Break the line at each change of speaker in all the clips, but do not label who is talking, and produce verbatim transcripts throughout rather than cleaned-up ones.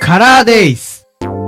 カラーデイズ。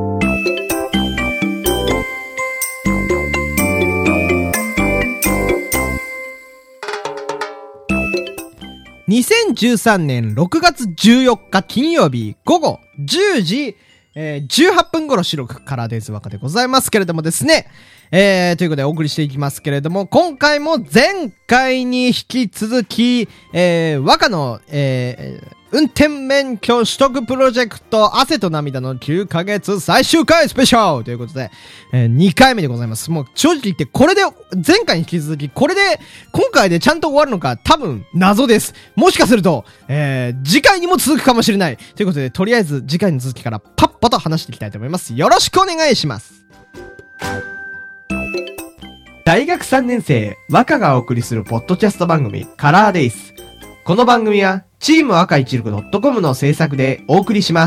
にせんじゅうさんねんろくがつじゅうよっか金曜日午後じゅうじ、えー、じゅうはっぷん頃収録カラーデイズ和歌でございますけれどもですね。えー、ということでお送りしていきますけれども、今回も前回に引き続き、えー、和歌の、えー、運転免許取得プロジェクト汗と涙のきゅうかげつ最終回スペシャルということで、えー、にかいめでございます。もう正直言ってこれで、前回に引き続きこれで今回でちゃんと終わるのか多分謎です。もしかすると、えー、次回にも続くかもしれない。ということでとりあえず次回の続きからパッパと話していきたいと思います。よろしくお願いします。大学さんねん生和歌がお送りするポッドキャスト番組カラーデイズ。この番組はチーム赤いちるく .com の制作でお送りします。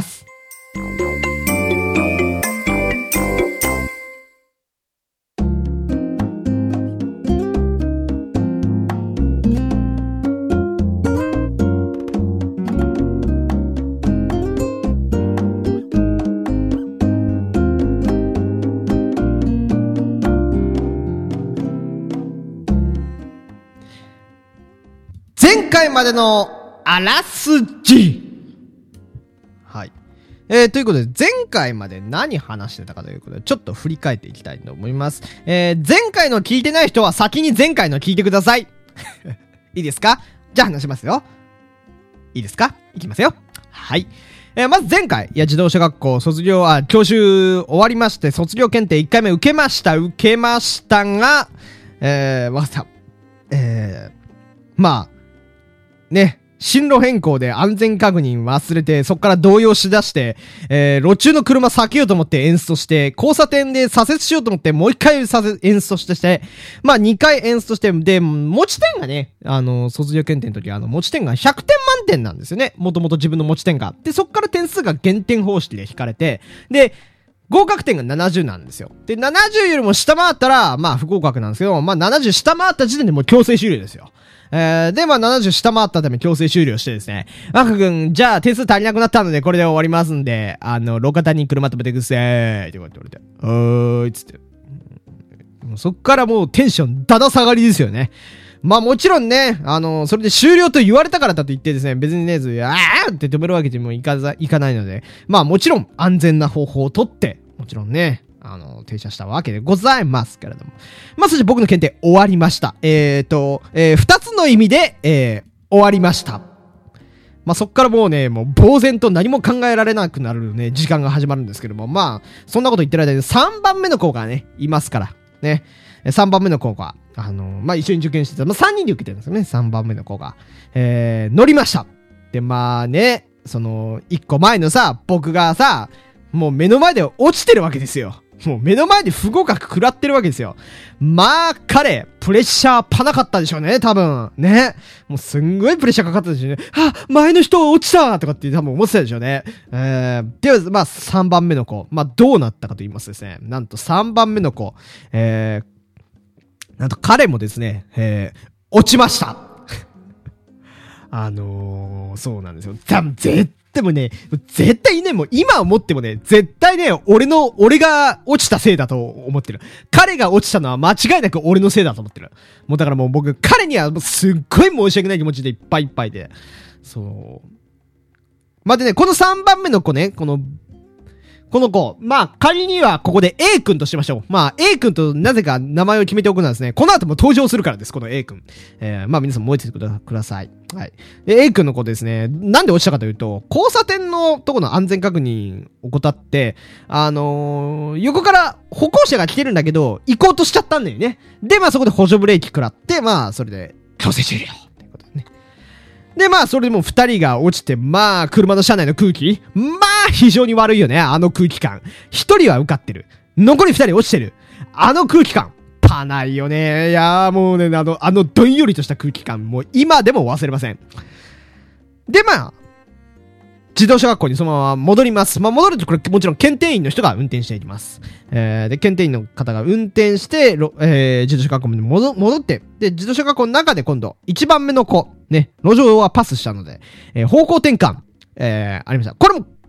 前回までのあらすじ。はい。えー、ということで、前回まで何話してたかということで、ちょっと振り返っていきたいと思います。えー、前回の聞いてない人は先に前回の聞いてください。いいですか？じゃあ話しますよ。いいですか？いきますよ。はい。えー、まず前回、いや、自動車学校卒業、あ、教習終わりまして、卒業検定いっかいめ受けました、受けましたが、えー、わかった。えー、まあ、ね、進路変更で安全確認忘れて、そっから動揺しだして、えー、路中の車避けようと思ってエンストして、交差点で左折しようと思ってもう一回左折エンストしてして、まあ二回エンストして、で、持ち点がね、あの、卒業検定の時はあの、持ち点がひゃくてん満点なんですよね。もともと自分の持ち点が。で、そっから点数が減点方式で引かれて、で、合格点がななじゅうなんですよ。で、ななじゅうよりも下回ったら、まあ不合格なんですけど、まあななじゅう下回った時点でもう強制終了ですよ。えー、で、まあ、ななじゅう下回ったため強制終了してですね。ワク君、じゃあ点数足りなくなったので、これで終わりますんで、あの、路肩に車止めてください。って言われて、おーい、つって。もうそっからもうテンションだだ下がりですよね。まあもちろんね、あの、それで終了と言われたからだと言ってですね、別にね、あーって止めるわけにもいかざ、いかないので、まあもちろん安全な方法をとって、もちろんね、あの、停車したわけでございますけれども。まあ、そして僕の検定終わりました。えーと、えー、二つの意味で、えー、終わりました。まあ、そっからもうね、もう呆然と何も考えられなくなるね、時間が始まるんですけども、まあ、そんなこと言ってる間にさんばんめの子がね、いますから、ね。さんばんめの子が、あの、まあ、一緒に受験してた、まあ、さんにんで受けてるんですよね、さんばんめの子が。えー、乗りました。で、まあね、その、いっこまえのさ、僕がさ、もう目の前で落ちてるわけですよ。もう目の前で不合格食らってるわけですよ。まあ、彼、プレッシャーパなかったでしょうね、多分。ね。もうすんごいプレッシャーかかったでしょうね。あ、前の人落ちたとかって多分思ってたでしょうね。えー、では、まあ、さんばんめの子。まあ、どうなったかと言いますとですね。なんとさんばんめの子。えー、なんと彼もですね、えー、落ちました。あのー、そうなんですよ。多分絶対でもね、絶対ね、もう今思ってもね、絶対ね、俺の、俺が落ちたせいだと思ってる。彼が落ちたのは間違いなく俺のせいだと思ってる。もうだからもう僕、彼にはすっごい申し訳ない気持ちでいっぱいいっぱいで。そう。まあ、でね、このさんばんめの子ね、この、この子、まあ、仮にはここで A 君としましょう。まあ、A 君となぜか名前を決めておくのはですね、この後も登場するからです、この A 君。えー、まあ皆さん覚えててください。はい。で、A 君の子ですね、なんで落ちたかというと、交差点のとこの安全確認を怠って、あのー、横から歩行者が来てるんだけど、行こうとしちゃったんだよね。で、まあそこで補助ブレーキ食らって、まあ、それで強制終了。っていうことでね。で、まあ、それでもう二人が落ちて、まあ、車の車内の空気、まあ、非常に悪いよね、あの空気感。一人は受かってる。残り二人落ちてる。あの空気感。パないよね。いやーもうね、あの、あのどんよりとした空気感、もう今でも忘れません。で、まあ、自動車学校にそのまま戻ります。まあ、戻るとこれもちろん検定員の人が運転していきます。えー、で、検定員の方が運転して、えー、自動車学校に戻、戻って、で、自動車学校の中で今度、一番目の子、ね、路上はパスしたので、えー、方向転換、えー、ありました。これも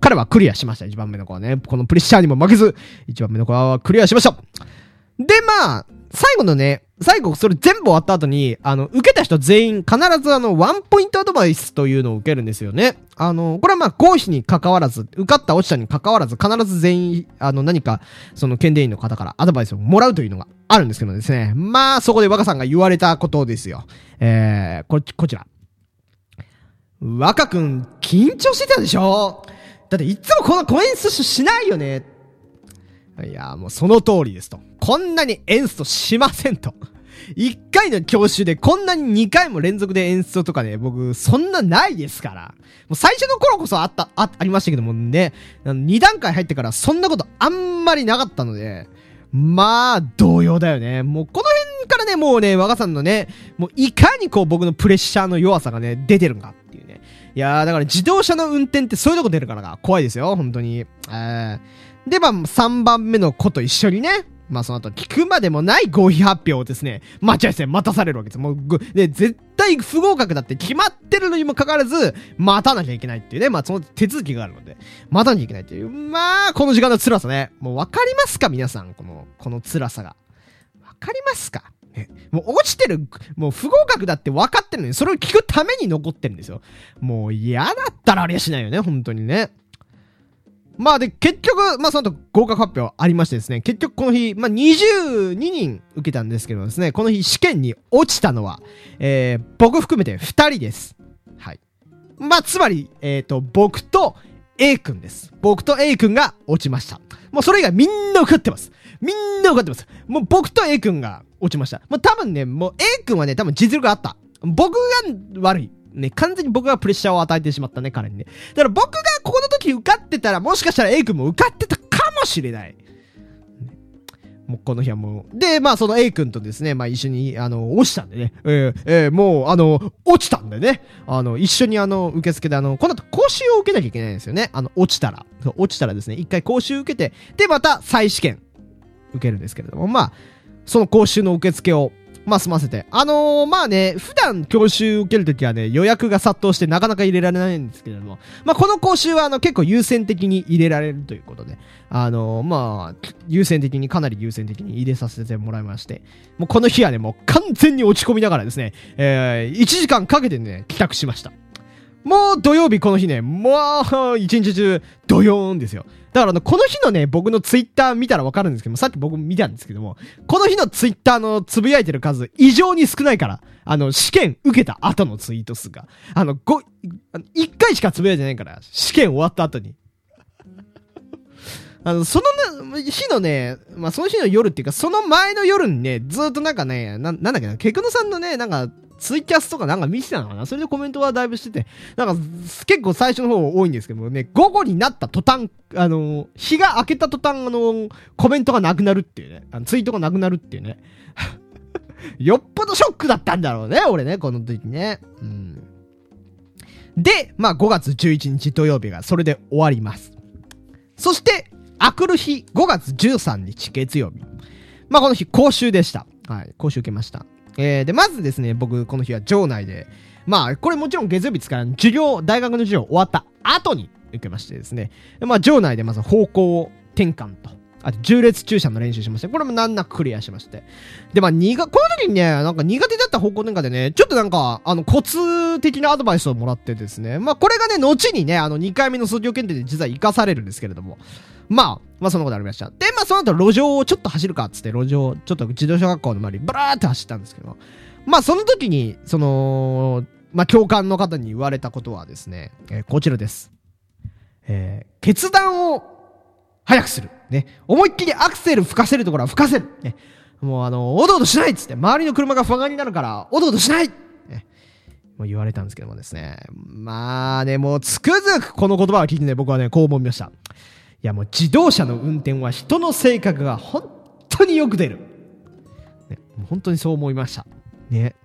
彼はクリアしました。いちばんめの子はね。このプレッシャーにも負けず、いちばんめの子はクリアしました。で、まあ、最後のね、最後それ全部終わった後に、あの、受けた人全員必ずあの、ワンポイントアドバイスというのを受けるんですよね。あの、これはまあ、合否に関わらず、受かった落ちたに関わらず、必ず全員、あの、何か、その、検定員の方からアドバイスをもらうというのがあるんですけどですね。まあ、そこで若さんが言われたことですよ。えー、こ、こちら。若くん、緊張してたでしょ？だっていつもこのコエンストしないよね。いや、もうその通りですと。こんなにエンストしませんと。一回の教習でこんなに二回も連続でエンストとかね、僕、そんなないですから。もう最初の頃こそあった、あ、ありましたけどもね、二段階入ってからそんなことあんまりなかったので、まあ、同様だよね。もうこの辺からね、もうね、若さんのね、もういかにこう僕のプレッシャーの弱さがね、出てるんかっていうね。いやー、だから自動車の運転ってそういうとこ出るからが怖いですよ、本当に。えーで、まあ、さんばんめの子と一緒にね、まあ、その後、聞くまでもない合否発表をですね、待合室で待たされるわけです。もう、で、絶対不合格だって決まってるのにもかかわらず、待たなきゃいけないっていうね、まあ、その手続きがあるので、待たなきゃいけないっていう、まあ、この時間の辛さね、もうわかりますか皆さん、この、この辛さが。わかりますかね、もう落ちてる、もう不合格だって分かってるのに、それを聞くために残ってるんですよ。もう嫌だったらありゃしないよね、本当にね。まあで、結局、まあその後合格発表ありましてですね、結局この日、まあにじゅうににん受けたんですけどですね、この日試験に落ちたのは、えー、僕含めてふたりです。はい。まあつまり、えっと、僕と A 君です。僕と A 君が落ちました。もうそれ以外みんな受かってます。みんな受かってます。もう僕と A 君が落ちました。もう多分ね、もう A 君はね、多分実力があった。僕が悪い。ね、完全に僕がプレッシャーを与えてしまったね、彼にね。だから僕がここの時受かってたら、もしかしたら A 君も受かってたかもしれない。もうこの日はもう。で、まあその A 君とですね、まあ一緒に、あの、落ちたんでね。えー、えー、もう、あの、落ちたんでね。あの、一緒にあの、受付であの、この後講習を受けなきゃいけないんですよね。あの、落ちたら。落ちたらですね、一回講習受けて、で、また再試験受けるんですけれども、まあ、その講習の受付を、まあ、済ませて。あのー、まあね、普段教習受けるときはね、予約が殺到してなかなか入れられないんですけれども、まあ、この講習はあの、結構優先的に入れられるということで、あのー、まあ、優先的に、かなり優先的に入れさせてもらいまして、もうこの日はね、もう完全に落ち込みながらですね、えー、いちじかんかけてね、帰宅しました。もう土曜日この日ね、もう一日中ドヨーンですよ。だからあの、この日のね、僕のツイッター見たらわかるんですけども、さっき僕見たんですけども、この日のツイッターのつぶやいてる数、異常に少ないから、あの、試験受けた後のツイート数が、あの、ご、いっかいしかつぶやいてないから、試験終わった後に。あの、その日のね、まあ、その日の夜っていうか、その前の夜にね、ずーっとなんかね、な、なんだっけな、ケクノさんのね、なんか、ツイキャスとかなんか見てたのかな、それでコメントはだいぶしてて、なんか、結構最初の方多いんですけどもね、午後になった途端、あの、日が明けた途端、あの、コメントがなくなるっていうね、あのツイートがなくなるっていうね。よっぽどショックだったんだろうね、俺ね、この時ね。うん。で、まあ、ごがつじゅういちにち土曜日がそれで終わります。そして、あくる日、ごがつじゅうさんにち月曜日。まあ、この日、講習でした。はい、講習受けました。えー、で、まずですね、僕、この日は場内で、まあ、これもちろん月曜日ですから、授業、大学の授業終わった後に受けましてですね、まあ、場内でまず方向転換と、あと、縦列駐車の練習しまして、これも難なくクリアしまして。で、まあ、苦、この時にね、なんか苦手だった方向転換でね、ちょっとなんか、あの、コツ的なアドバイスをもらってですね、まあ、これがね、後にね、あの、にかいめの卒業検定で実は活かされるんですけれども、まあ、まあそんなことありました。で、まあその後路上をちょっと走るかっつって路上、ちょっと自動車学校の周りブラーって走ったんですけど、まあその時に、その、まあ教官の方に言われたことはですね、えー、こちらです。えー、決断を早くする。ね。思いっきりアクセル吹かせるところは吹かせる。ね。もうあの、おどおどしないっつって、周りの車が不安になるから、おどおどしない、ね、もう言われたんですけどもですね。まあね、もうつくづくこの言葉を聞いてね、僕はね、こう思いました。いやもう自動車の運転は人の性格が本当によく出る。ね、もう本当にそう思いました。ね。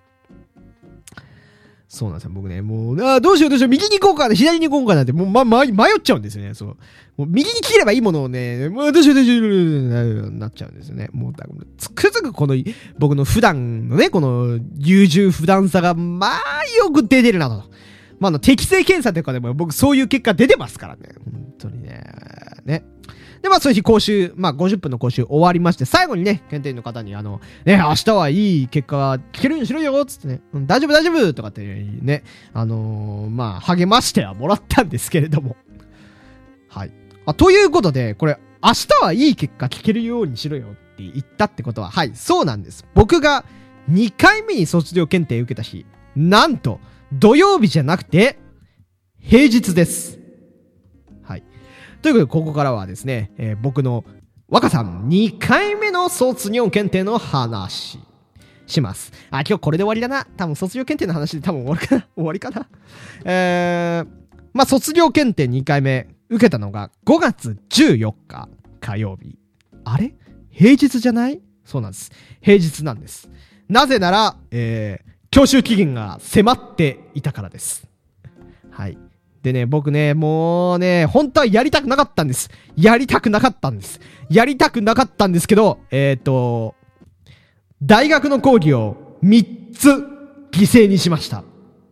そうなんですよ。僕ね、もう、ああ、どうしようどうしよう、右に行こうかな、左に行こうかなって、もう、ま、ま、迷っちゃうんですよね。そう。もう右に切ればいいものをね、もう、どうしようどうしよう、なっちゃうんですよね。もう、だからつくづくこの、僕の普段のね、この、優柔不断さが、まあ、よく出てるなと。 まあ、あの、適正検査とかでも僕そういう結果出てますからね。本当にね。ね。で、まあ、そういう日講習、まあ、ごじゅっぷんの講習終わりまして、最後にね、検定員の方に、あの、ね、明日はいい結果が聞けるようにしろよつってね、うん、大丈夫大丈夫とかってね、あのー、まあ、励ましてはもらったんですけれども。はい。あ、ということで、これ、明日はいい結果聞けるようにしろよって言ったってことは、はい、そうなんです。僕がにかいめに卒業検定を受けた日、なんと、土曜日じゃなくて、平日です。はい。ということで、ここからはですね、えー、僕の若さんにかいめの卒業検定の話します。あ、今日これで終わりだな。多分卒業検定の話で多分終わるかな終わりかなえー、まあ、卒業検定にかいめ受けたのがごがつじゅうよっか火曜日。あれ平日じゃない？そうなんです。平日なんです。なぜなら、えー、教習期限が迫っていたからです。はい。でね、僕ね、もうね、本当はやりたくなかったんです。やりたくなかったんです。やりたくなかったんですけど、えっと、大学の講義をみっつ犠牲にしました。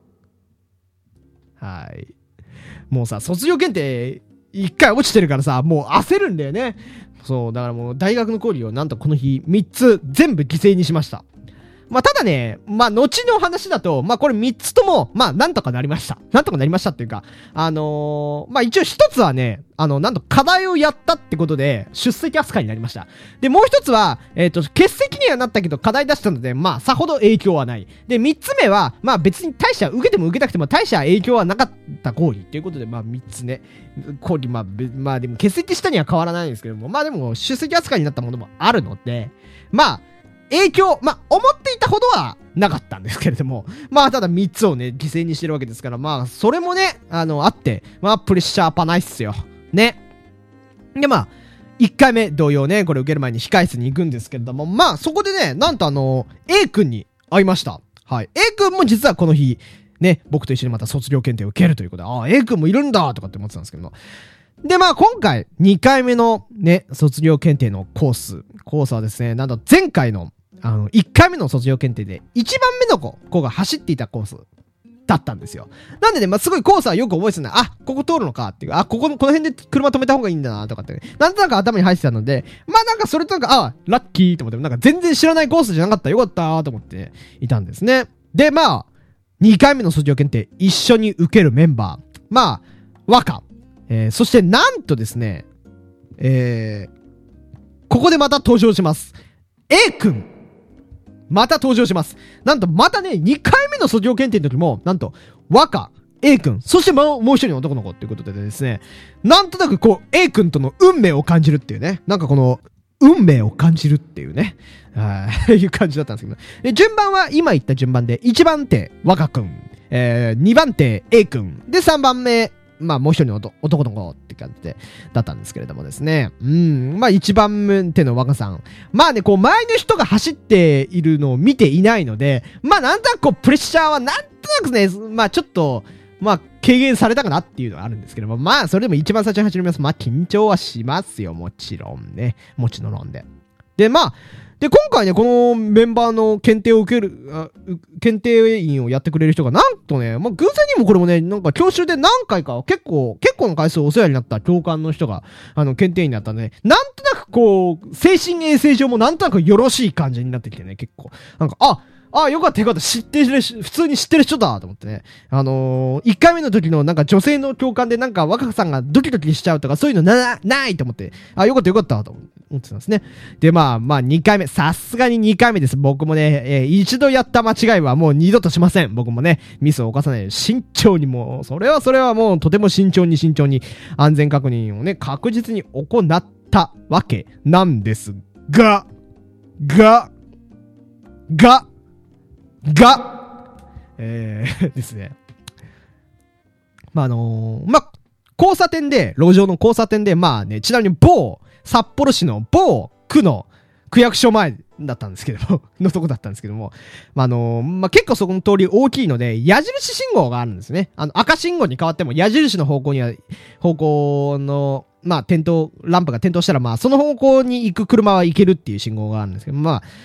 はい。もうさ、卒業検定いっかい落ちてるからさ、もう焦るんだよね。そう、だからもう大学の講義をなんとこの日みっつ全部犠牲にしました。まあ、ただね、まあ、後の話だと、まあ、これみっつとも、まあ、なんとかなりました。なんとかなりましたっていうか、あのー、まあ、一応一つはね、あの、なんと課題をやったってことで、出席扱いになりました。で、もう一つは、えっと、欠席にはなったけど、課題出したので、まあ、さほど影響はない。で、三つ目は、まあ、別に大した受けても受けたくても大した影響はなかった講義っていうことで、まあ、三つね、講義、まあ、まあ、でも欠席したには変わらないんですけども、まあ、でも、出席扱いになったものもあるので、まあ、影響、まあ、思っていたほどはなかったんですけれども、まあ、ただみっつをね、犠牲にしてるわけですから、まあ、それもね、あの、あって、まあ、プレッシャーパないっすよ。ね。で、まあ、いっかいめ同様ね、これ受ける前に控室に行くんですけれども、まあ、そこでね、なんとあの、A 君に会いました。はい。A 君も実はこの日、ね、僕と一緒にまた卒業検定を受けるということで、ああ、A 君もいるんだとかって思ってたんですけども、で、まあ今回にかいめのね、卒業検定のコース。コースはですね、なんと前回のあの、いっかいめの卒業検定でいちばんめの子、子が走っていたコースだったんですよ。なんでね、まあ、すごいコースはよく覚えてたんだ。あ、ここ通るのかっていう。あ、ここの、この辺で車止めた方がいいんだなとかって、ね、なんとなく頭に入ってたので、まあなんかそれとなんか、あ、ラッキーと思って、なんか全然知らないコースじゃなかった。よかったと思っていたんですね。で、まあ、にかいめの卒業検定一緒に受けるメンバー。まあ、和歌。えー、そしてなんとですね、えー、ここでまた登場します。A 君。また登場します。なんと、またね、にかいめの卒業検定の時も、なんと、和歌、A 君、そしてもう、もう一人の男の子っていうことでですね、なんとなくこう、A 君との運命を感じるっていうね、なんかこの、運命を感じるっていうね、ああ、いう感じだったんですけど、で、順番は今言った順番で、いちばん手、和歌君、えー、にばん手、A 君、で、さんばんめ、まあもう一人の男の子って感じで、だったんですけれどもですね。うん。まあ一番手の若さん。まあね、こう前の人が走っているのを見ていないので、まあなんとなくこうプレッシャーはなんとなくね、まあちょっと、まあ軽減されたかなっていうのがあるんですけども、まあそれでも一番最初に走ります。まあ緊張はしますよ、もちろんね。もちろんで。で、まあ、で、今回ね、このメンバーの検定を受ける、あ検定員をやってくれる人が、なんとね、まあ、偶然にもこれもね、なんか教習で何回か、結構、結構の回数お世話になった教官の人が、あの、検定員になったんで、ね、なんとなくこう、精神衛生上もなんとなくよろしい感じになってきてね、結構。なんか、あ、あ、よかったよかった、知ってる、普通に知ってる人だと思ってね。あのー、いっかいめの時のなんか女性の教官でなんか若さんがドキドキしちゃうとかそういうのな、ないと思って、あ、よかったよかったと思ってたんですね。で、まあまあにかいめ、さすがににかいめです。僕もね、えー、一度やった間違いはもう二度としません。僕もね、ミスを犯さないように慎重にもう、それはそれはもうとても慎重に慎重に安全確認をね、確実に行ったわけなんですが、が、が、が、えー、ですね。まあ、あのー、まあ、交差点で、路上の交差点で、まあね、ちなみに某、札幌市の某区の区役所前だったんですけども、のとこだったんですけども、まあ、あのー、まあ、結構そこの通り大きいので、矢印信号があるんですね。あの、赤信号に変わっても、矢印の方向には、方向の、まあ、点灯、ランプが点灯したら、まあ、その方向に行く車は行けるっていう信号があるんですけど、まあ、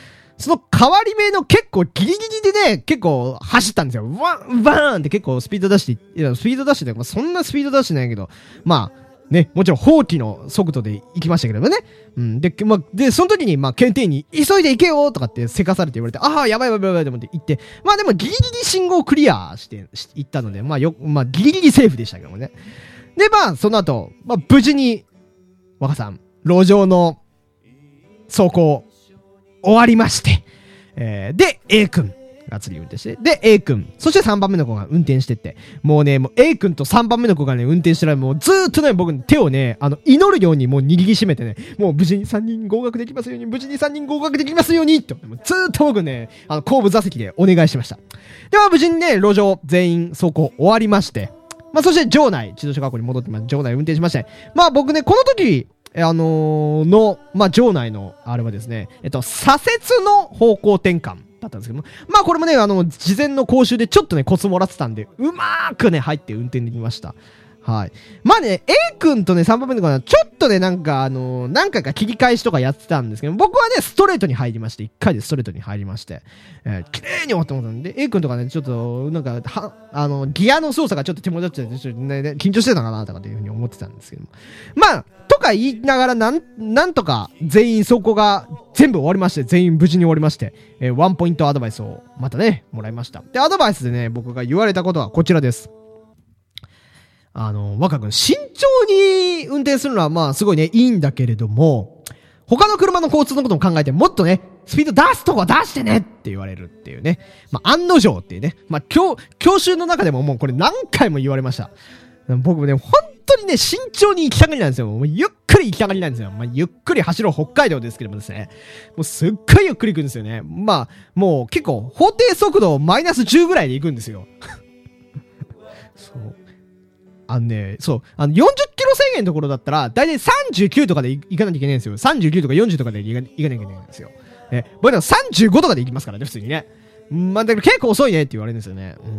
その変わり目の結構ギリギリでね、結構走ったんですよ。ワン、バーンって結構スピード出して、いや、スピード出してね、まあ、そんなスピード出してないけど、まあ、ね、もちろん放棄の速度で行きましたけどもね。うん。で、まあ、で、その時に、まあ、検定に、急いで行けよとかってせかされて言われて、ああ、やばいやばいやばいと思って行って、まあでもギリギリ信号クリアして、し行ったので、まあよ、まあ、ギリギリセーフでしたけどもね。で、まあ、その後、まあ、無事に、若さん、路上の走行、終わりまして、えー、で、A 君が次運転して、で、A 君、そしてさんばんめの子が運転してって、もうね、もう A 君とさんばんめの子がね、運転してるら、もうずーっとね、僕手をね、あの、祈るようにもう握りしめてね、もう無事にさんにん合格できますように、無事にさんにん合格できますように、と、もうずーっと僕ね、あの、後部座席でお願いしました。では、無事にね、路上全員走行終わりまして、まあ、そして場内、自動車学校に戻ってます。場内運転しまして、まあ僕ね、この時、あのー、の、まあ、場内の、あれはですね、えっと、左折の方向転換だったんですけども、まあ、これもね、あの、事前の講習でちょっとね、コツもらってたんで、うまーくね、入って運転できました。はい。まあね、A 君とね、さんばんめの子は、ちょっとね、なんか、あのー、何回か切り返しとかやってたんですけど、僕はね、ストレートに入りまして、いっかいでストレートに入りまして、えー、綺麗に終わってもらったんで、A 君とかね、ちょっと、なんか、は、あの、ギアの操作がちょっと手間取っちゃって、ちょっとね、緊張してたかな、とかっていうふうに思ってたんですけども。まあ、とか言いながら、なん、なんとか、全員走行が全部終わりまして、全員無事に終わりまして、えー、ワンポイントアドバイスをまたね、もらいました。で、アドバイスでね、僕が言われたことはこちらです。あの、若くん、慎重に運転するのはまあすごいね、いいんだけれども、他の車の交通のことも考えてもっとね、スピード出すとこは出してねって言われるっていうね。まあ、案の定っていうね。まあ、教、教習の中でももうこれ何回も言われました。僕もね、本当にね、慎重に行きたがりなんですよ。もうゆっくり行きたがりなんですよ。まあ、ゆっくり走る北海道ですけどもですね。もうすっごいゆっくり行くんですよね。まあ、もう結構、法定速度マイナスじゅうぐらいで行くんですよ。そう。あのね、そう、あの、よんじゅっキロ制限のところだったら、だいたいさんじゅうきゅうとかで行かなきゃいけないんですよ。さんじゅうきゅうとかよんじゅうとかで行かなきゃいけないんですよ。え、僕でもさんじゅうごとかで行きますからね、普通にね。まあ、だけど結構遅いねって言われるんですよね。うん。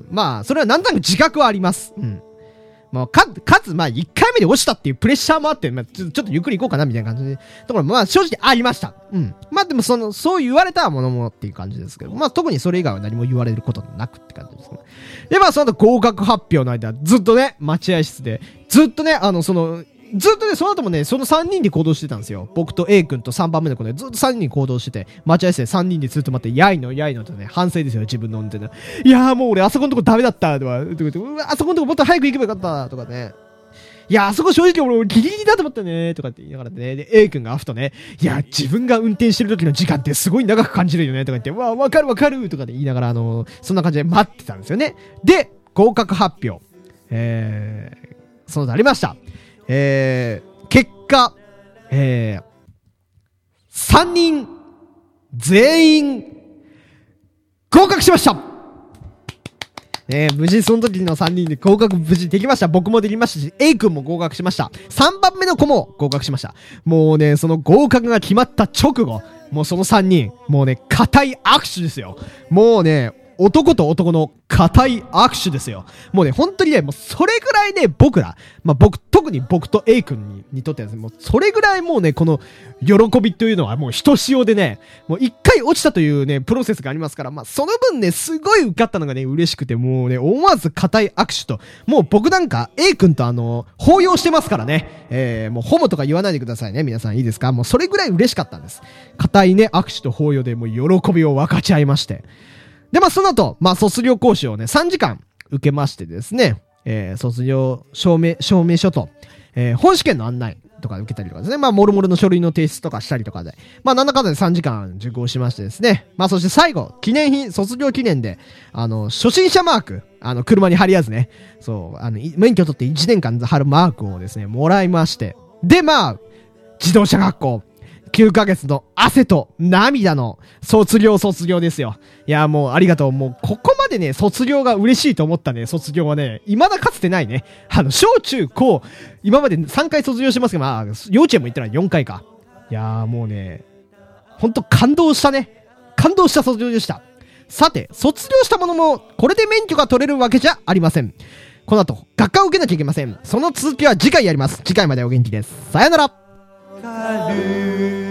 まあ、それはなんとなく自覚はあります。うん。まあ、か、かつ、まあ、いっかいめで落ちたっていうプレッシャーもあって、まあ、ちょ、ちょっとゆっくり行こうかな、みたいな感じで。ところ、まあ、正直ありました。うん。まあ、でも、その、そう言われたものもっていう感じですけど、まあ、特にそれ以外は何も言われることなくって感じですね。で、まあ、その後合格発表の間、ずっとね、待合室で、ずっとね、あの、その、ずっとね、その後もね、そのさんにんで行動してたんですよ。僕と A 君とさんばんめの子で、ずっとさんにん行動してて、待合室でさんにんでずっと待って、やいのやいのとね、反省ですよ、自分の運転で。いやーもう俺、あそこのとこダメだった、とか、とか言って、うわ、あそこのとこもっと早く行けばよかった、とかね。いや、あそこ正直俺ギリギリだと思ったね、とかって言いながらね。で、A 君がアフとね、いや、自分が運転してる時の時間ってすごい長く感じるよね、とか言って、わあ、わかるわかる、とかで言いながら、あのー、そんな感じで待ってたんですよね。で、合格発表。えー、そのとありました。えー、結果、えー、さんにん、全員、合格しました。えー、無事その時のさんにんで合格無事できました。僕もできましたし、A 君も合格しました。さんばんめの子も合格しました。もうね、その合格が決まった直後、もうそのさんにん、もうね、固い握手ですよ。もうね、男と男の固い握手ですよ。もうね、本当にね、もうそれぐらいね、僕ら、まあ僕、特に僕と A 君に、にとってはですね、もうそれぐらいもうね、この喜びというのはもうひとしおでね、もう一回落ちたというね、プロセスがありますから、まあその分ね、すごい受かったのがね、嬉しくて、もうね、思わず固い握手と、もう僕なんか A 君とあの、抱擁してますからね、えー、もうホモとか言わないでくださいね、皆さんいいですか？もうそれぐらい嬉しかったんです。固いね、握手と抱擁でもう喜びを分かち合いまして。で、まあ、その後、まあ、卒業講習をね、さんじかん受けましてですね、えー、卒業証明、証明書と、えー、本試験の案内とか受けたりとかですね、まあ、もろもろの書類の提出とかしたりとかで、まあ、なんだかんだでさんじかん受講しましてですね、まあ、そして最後、記念品、卒業記念で、あの、初心者マーク、あの、車に貼りやつね、そう、あの、免許取っていちねんかん貼るマークをですね、もらいまして、で、まあ、自動車学校、きゅうかげつの汗と涙の卒業卒業ですよ。いや、もうありがとう。もうここまでね、卒業が嬉しいと思ったね、卒業はね、未だかつてないね。あの、小中高、今までさんかい卒業してますけど、まあ、幼稚園も行ったらよんかいか。いやーもうね、ほんと感動したね。感動した卒業でした。さて、卒業したものも、これで免許が取れるわけじゃありません。この後、学科を受けなきゃいけません。その続きは次回やります。次回までお元気です。さよなら。